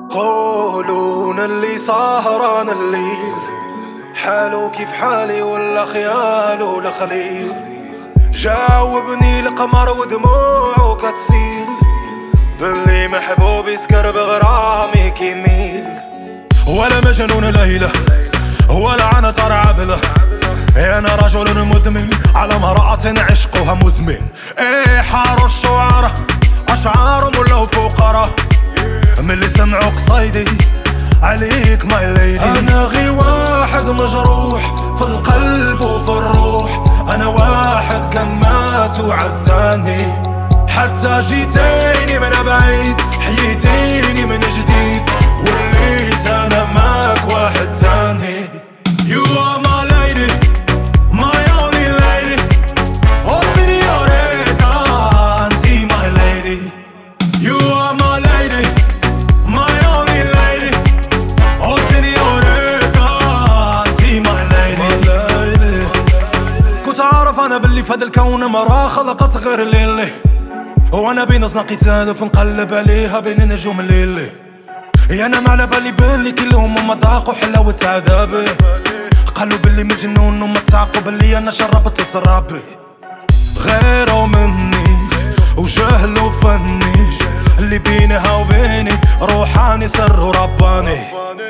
قولون اللي سهران الليل حالو كيف حالي ولا خيالو ولا خليل. جاوبني القمر ودموعه كتسيل باللي محبوبي سكر بغرامي كيميل. ولا مجنون ليلة ولا عنتر عبلة، انا رجل مدمن على امرأة عشقها مزمن. ايه حاروا الشعراء اشعارهم ولاو فقراء من اللي سمعوا قصايدي عليك ماي ليدي. انا غي واحد مجروح في القلب وفي الروح، انا واحد كان مات وعزاني حتى جيتيني من بعيد حييتيني من جديد وليت انا معك واحد تاني. You are my lady, my only lady. Oh señorita, anti my lady. You are my lady, my only lady. Oh señorita, anti my lady. كنت عارف انا باللي فهاد الكون مرا خلقت غير الليلي، وانا بين صنا قتال فنقلب عليها بين نجوم الليلي. يا انا ما على بالي باللي كلهم ما ذاقوا حلاوة عذابي، قالوا باللي مجنون وما تعقوا باللي انا شربت سرابي. غيروا مني وجهلوا فني اللي بينها وبيني روحاني سر ورباني.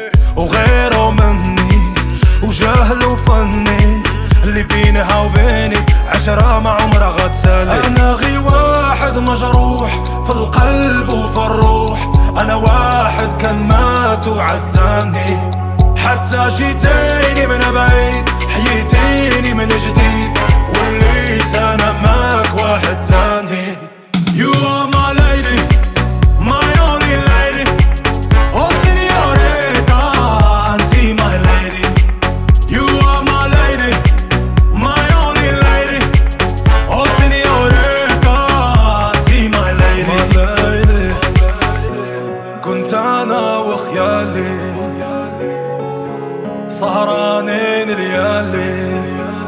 وغيروا مني وجهلوا فني اللي بينها وبيني عشرة ما عمرها غتسالي. انا غي واحد مجروح في القلب وفي الروح، انا واحد كان مات وعزاني حتى جيتيني من بعيد حييتيني من جديد وليت انا معك واحد تاني. You are my lady, my only lady. Oh señorita, anti my lady. You are my lady, my only lady. Oh señorita, anti my lady. كنت انا وخيالي سهرانين ليالي،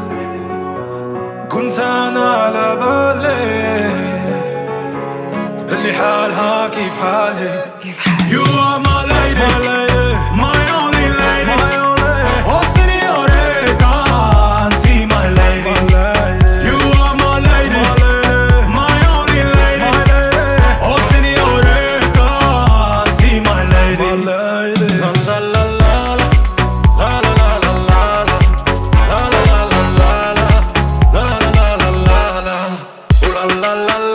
كنت انا على بالي اللي حالها كيف حالي. You are my lady, my only lady. Oh señorita, anti my lady. You are my lady, my only lady. Oh señorita, anti my lady. La la la la la la la la la la la la la la la la la la.